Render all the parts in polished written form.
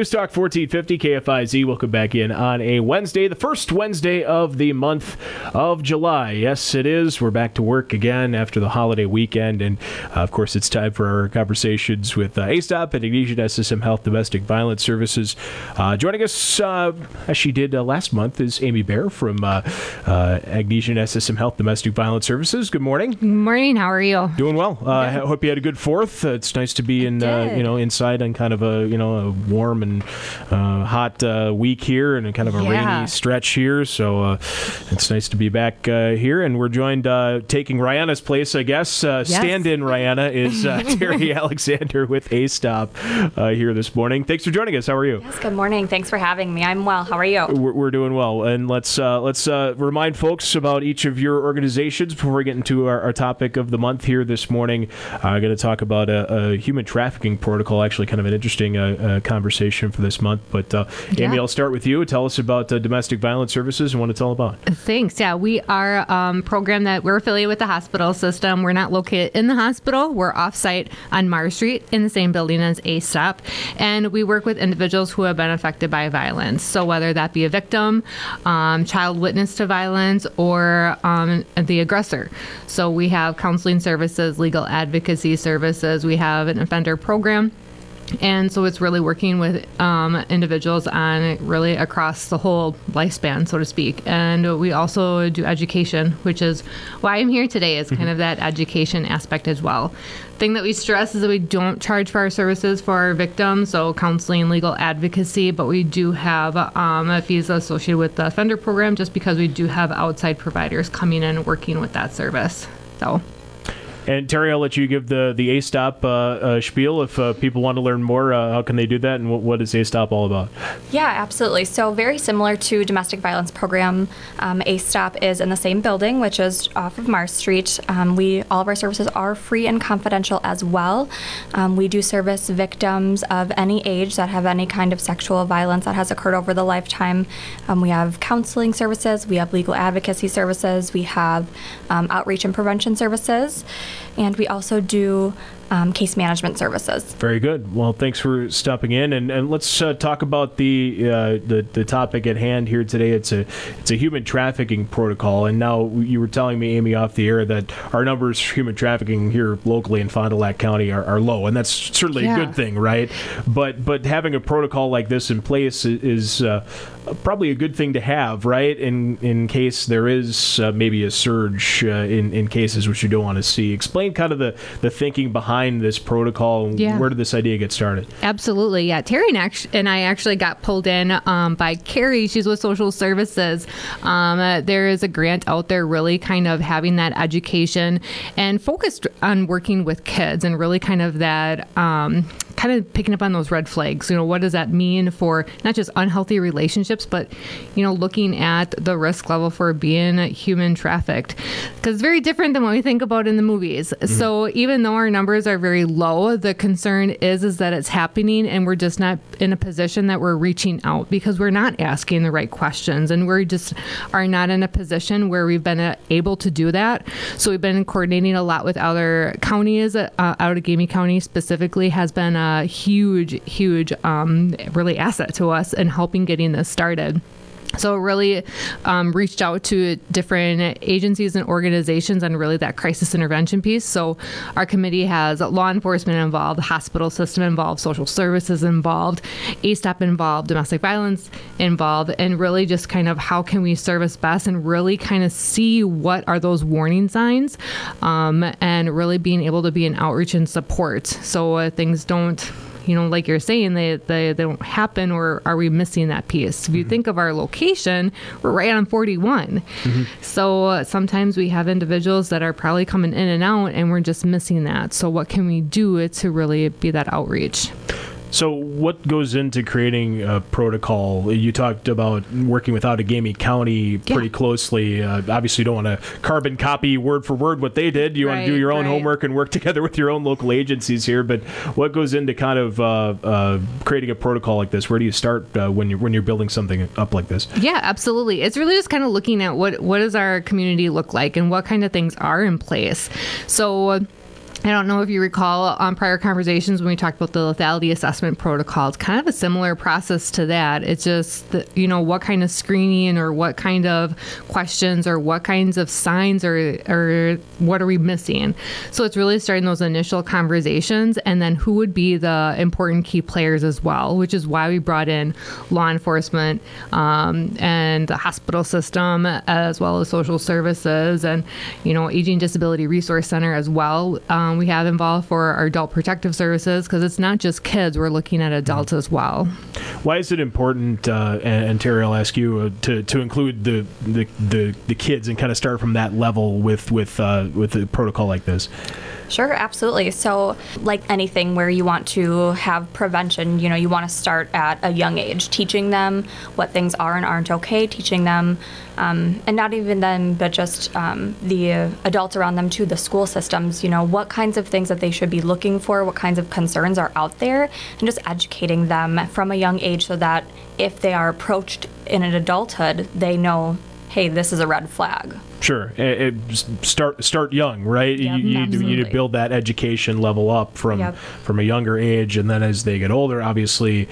News Talk 1450 KFIZ. Welcome back in on a Wednesday, the first Wednesday of the month of July. Yes, it is. We're back to work again after the holiday weekend. And, of course, it's time for our conversations with ASTOP and Agnesian SSM Health Domestic Violence Services. Joining us, as she did last month, is Amy Baer from Agnesian SSM Health Domestic Violence Services. Good morning. Good morning. How are you? Doing well. I hope you had a good 4th. It's nice to be in, inside on kind of a warm and hot week here and kind of a rainy stretch here. So it's nice to be back here. And we're joined, taking Rihanna's place, I guess. Stand-in Rihanna is Terry Alexander with ASTOP here this morning. Thanks for joining us. How are you? Yes, good morning. Thanks for having me. I'm well. How are you? We're doing well. And let's remind folks about each of your organizations before we get into our topic of the month here this morning. I'm going to talk about a human trafficking protocol, actually kind of an interesting conversation for this month. But Amy, I'll start with you. Tell us about Domestic Violence Services and what it's all about. Thanks. Yeah, we are a program that we're affiliated with the hospital system. We're not located in the hospital. We're off-site on Mars Street in the same building as ASTOP. And we work with individuals who have been affected by violence. So whether that be a victim, child witness to violence, or the aggressor. So we have counseling services, legal advocacy services. We have an offender program. And so it's really working with individuals on really across the whole lifespan, so to speak. And we also do education, which is why I'm here today, is kind of that education aspect as well. Thing that we stress is that we don't charge for our services for our victims, so counseling, legal advocacy, but we do have fees associated with the offender program just because we do have outside providers coming in and working with that service. So. And Terry, I'll let you give the ASTOP spiel. If people want to learn more, how can they do that? And what is ASTOP all about? Yeah, absolutely. So very similar to domestic violence program, ASTOP is in the same building, which is off of Mars Street. All of our services are free and confidential as well. We do service victims of any age that have any kind of sexual violence that has occurred over the lifetime. We have counseling services. We have legal advocacy services. We have outreach and prevention services. And we also do case management services. Very good. Well, thanks for stopping in, and let's talk about the topic at hand here today. It's a human trafficking protocol, and now you were telling me, Amy, off the air that our numbers for human trafficking here locally in Fond du Lac County are low, and that's certainly a good thing, right? But having a protocol like this in place is probably a good thing to have, right? In case there is maybe a surge in cases which you don't want to see. Explain kind of the thinking behind this protocol. Where did this idea get started? Absolutely, yeah. Terry and I actually got pulled in by Carrie. She's with Social Services. There is a grant out there really kind of having that education and focused on working with kids and really kind of that kind of picking up on those red flags. What does that mean for not just unhealthy relationships, but, looking at the risk level for being human trafficked. Because it's very different than what we think about in the movies. Mm-hmm. So even though our numbers are very low, the concern is that it's happening and we're just not in a position that we're reaching out because we're not asking the right questions and we just are not in a position where we've been able to do that. So we've been coordinating a lot with other counties. Outagamie County specifically has been a huge really asset to us in helping getting this started. So really reached out to different agencies and organizations on really that crisis intervention piece. So our committee has law enforcement involved, the hospital system involved, social services involved, ASTOP involved, domestic violence involved, and really just kind of how can we service best and really kind of see what are those warning signs and really being able to be an outreach and support. So things don't like you're saying, they don't happen, or are we missing that piece? If you think of our location, we're right on 41. Mm-hmm. So sometimes we have individuals that are probably coming in and out, and we're just missing that. So what can we do to really be that outreach? So what goes into creating a protocol? You talked about working with Outagamie County pretty closely. Obviously, you don't want to carbon copy word for word what they did. You want to do your own homework and work together with your own local agencies here. But what goes into kind of creating a protocol like this? Where do you start when you're building something up like this? Yeah, absolutely. It's really just kind of looking at what does our community look like and what kind of things are in place. So I don't know if you recall on prior conversations when we talked about the lethality assessment protocol. It's kind of a similar process to that. It's just, what kind of screening or what kind of questions or what kinds of signs or what are we missing? So it's really starting those initial conversations, and then who would be the important key players as well, which is why we brought in law enforcement and the hospital system, as well as social services and, Aging Disability Resource Center as well. We have involved for our adult protective services, because it's not just kids, we're looking at adults as well. Why is it important, and Terry, I'll ask you, to include the kids and kind of start from that level with a protocol like this? Sure, absolutely. So like anything where you want to have prevention, you want to start at a young age, teaching them what things are and aren't okay, teaching them, and not even them, but just the adults around them too, the school systems, what kinds of things that they should be looking for, what kinds of concerns are out there, and just educating them from a young age so that if they are approached in an adulthood, they know, hey, this is a red flag. Sure. Start young, right? Yep, you need to build that education level up from a younger age, and then as they get older, obviously,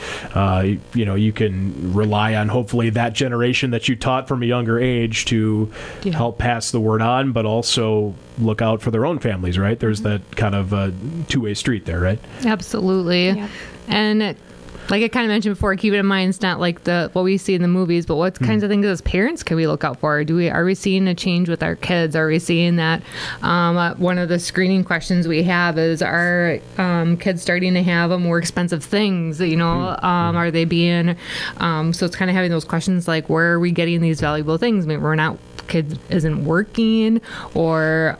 you can rely on hopefully that generation that you taught from a younger age to help pass the word on, but also look out for their own families, right? There's that kind of two-way street there, right? Absolutely. Yep. And like I kind of mentioned before, keep it in mind, it's not like what we see in the movies, but what kinds of things as parents can we look out for? Are we seeing a change with our kids? Are we seeing that one of the screening questions we have is, are kids starting to have more expensive things? Are they being, so it's kind of having those questions like, where are we getting these valuable things? Maybe kid isn't working, or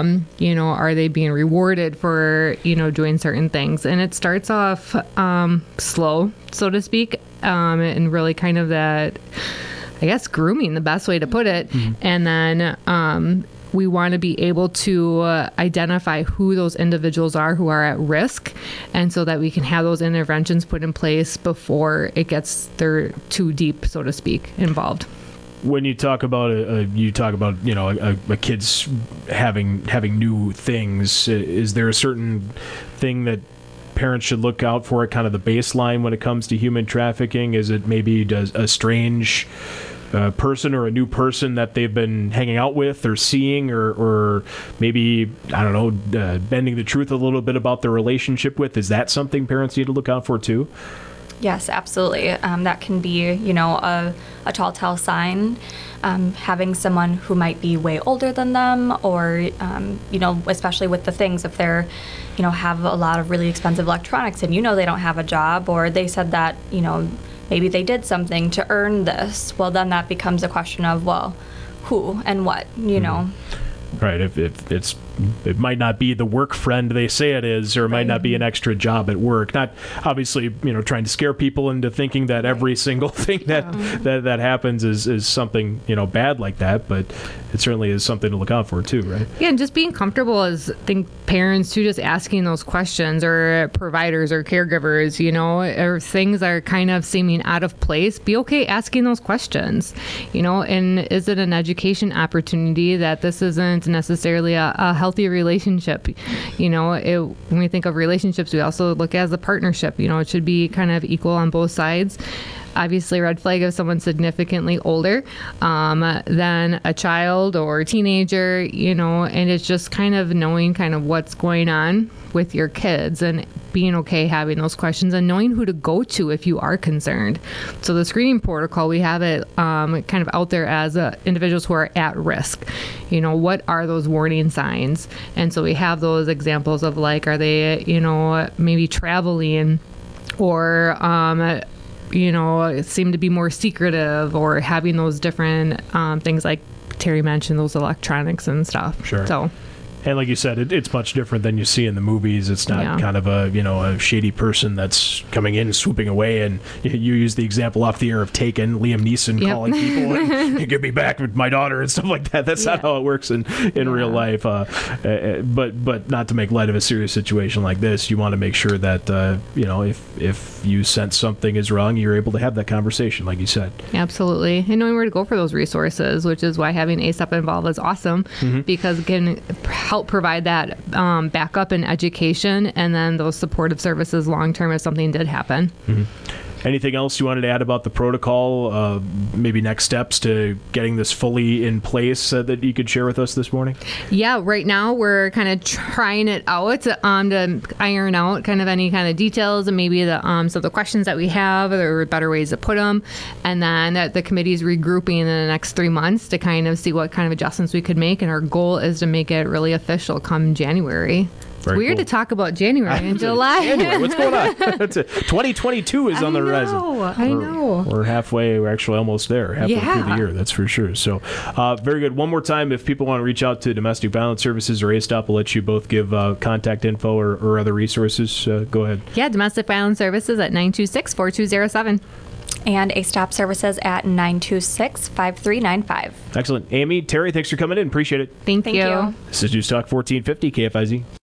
are they being rewarded for doing certain things? And it starts off slow, so to speak, and really kind of that, I guess, grooming, the best way to put it. And then we want to be able to identify who those individuals are who are at risk, and so that we can have those interventions put in place before it gets too deep, so to speak, involved. When you talk about a kid's having new things, is there a certain thing that parents should look out for at kind of the baseline when it comes to human trafficking? Is it maybe a strange person or a new person that they've been hanging out with or seeing, or maybe, I don't know, bending the truth a little bit about their relationship with? Is that something parents need to look out for too? Yes, absolutely. That can be, a telltale sign. Having someone who might be way older than them, or, especially with the things, if they're, have a lot of really expensive electronics and they don't have a job, or they said that, maybe they did something to earn this, well, then that becomes a question of, well, who and what, Right. If it might not be the work friend they say it is, or it might not be an extra job at work. Not obviously, trying to scare people into thinking that every single thing that happens is something, bad like that, but it certainly is something to look out for too, right? Yeah, and just being comfortable as parents too, just asking those questions, or providers or caregivers, or things that are kind of seeming out of place. Be okay asking those questions, and is it an education opportunity that this isn't necessarily a healthy relationship? When we think of relationships, we also look at it as a partnership. It should be kind of equal on both sides. Obviously, red flag if someone's significantly older than a child or a teenager, and it's just kind of knowing kind of what's going on with your kids and being okay having those questions and knowing who to go to if you are concerned. So the screening protocol, we have it kind of out there as individuals who are at risk. What are those warning signs? And so we have those examples of like, are they, maybe traveling, or seem to be more secretive, or having those different things like Terry mentioned, those electronics and stuff. Sure. So. And like you said, it's much different than you see in the movies. It's not kind of a shady person that's coming in and swooping away. And you use the example off the air of Taken, Liam Neeson calling people and get me back with my daughter and stuff like that. That's not how it works in real life. But not to make light of a serious situation like this, you want to make sure that if you sense something is wrong, you're able to have that conversation, like you said. Absolutely, and knowing where to go for those resources, which is why having ASAP involved is awesome, because again, help provide that backup and education, and then those supportive services long term if something did happen. Anything else you wanted to add about the protocol? Maybe next steps to getting this fully in place that you could share with us this morning? Yeah, right now we're kind of trying it out to iron out kind of any kind of details and maybe some of the questions that we have or better ways to put them. And then the committee's regrouping in the next 3 months to kind of see what kind of adjustments we could make. And our goal is to make it really official come January. It's weird to talk about January and July. January, what's going on? 2022 is on the horizon. I know. We're halfway. We're actually almost there. Halfway through the year, that's for sure. So, very good. One more time, if people want to reach out to Domestic Violence Services or ASTOP, we'll let you both give contact info or other resources. Go ahead. Yeah, Domestic Violence Services at 926-4207. And ASTOP Services at 926-5395. Excellent. Amy, Terry, thanks for coming in. Appreciate it. Thank you. you. This is News Talk 1450 KFIZ.